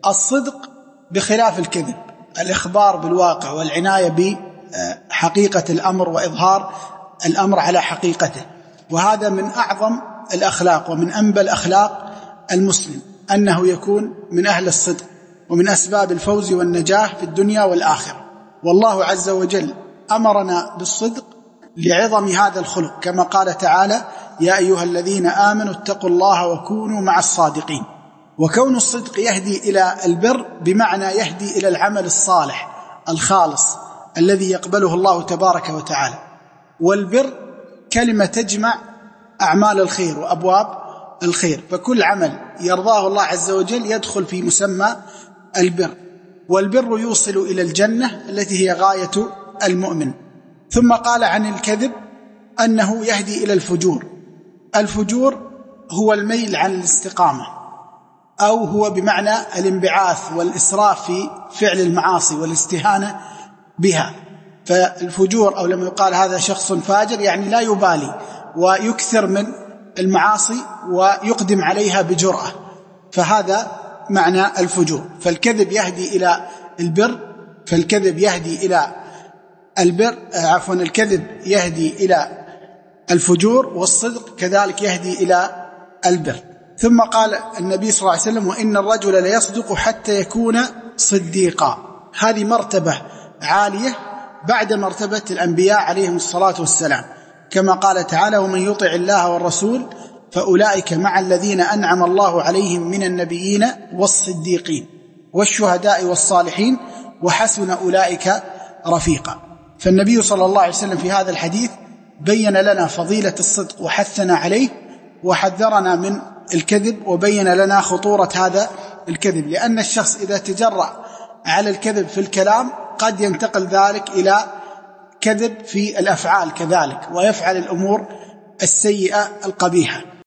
الصدق بخلاف الكذب، الإخبار بالواقع والعناية بحقيقة الأمر وإظهار الأمر على حقيقته. وهذا من أعظم الأخلاق ومن أنبل الأخلاق المسلم، أنه يكون من أهل الصدق، ومن أسباب الفوز والنجاح في الدنيا والآخرة. والله عز وجل أمرنا بالصدق لعظم هذا الخلق، كما قال تعالى: يا أيها الذين آمنوا اتقوا الله وكونوا مع الصادقين. وكون الصدق يهدي إلى البر بمعنى يهدي إلى العمل الصالح الخالص الذي يقبله الله تبارك وتعالى. والبر كلمة تجمع أعمال الخير وأبواب الخير، فكل عمل يرضاه الله عز وجل يدخل في مسمى البر. والبر يوصل إلى الجنة التي هي غاية المؤمن. ثم قال عن الكذب أنه يهدي إلى الفجور. الفجور هو الميل عن الاستقامة، أو هو بمعنى الانبعاث والإسراف في فعل المعاصي والاستهانة بها. فالفجور، أو لما يقال هذا شخص فاجر، يعني لا يبالي ويكثر من المعاصي ويقدم عليها بجرأة، فهذا معنى الفجور. فالكذب يهدي إلى البر، فالكذب يهدي إلى البر، الكذب يهدي إلى الفجور، والصدق كذلك يهدي إلى البر. ثم قال النبي صلى الله عليه وسلم: وإن الرجل ليصدق حتى يكون صديقا. هذه مرتبة عالية بعد مرتبة الأنبياء عليهم الصلاة والسلام، كما قال تعالى: ومن يطع الله والرسول فأولئك مع الذين أنعم الله عليهم من النبيين والصديقين والشهداء والصالحين وحسن أولئك رفيقا. فالنبي صلى الله عليه وسلم في هذا الحديث بين لنا فضيلة الصدق وحثنا عليه، وحذرنا من الكذب، وبين لنا خطورة هذا الكذب، لأن الشخص إذا تجرأ على الكذب في الكلام قد ينتقل ذلك إلى كذب في الأفعال كذلك، ويفعل الأمور السيئة القبيحة.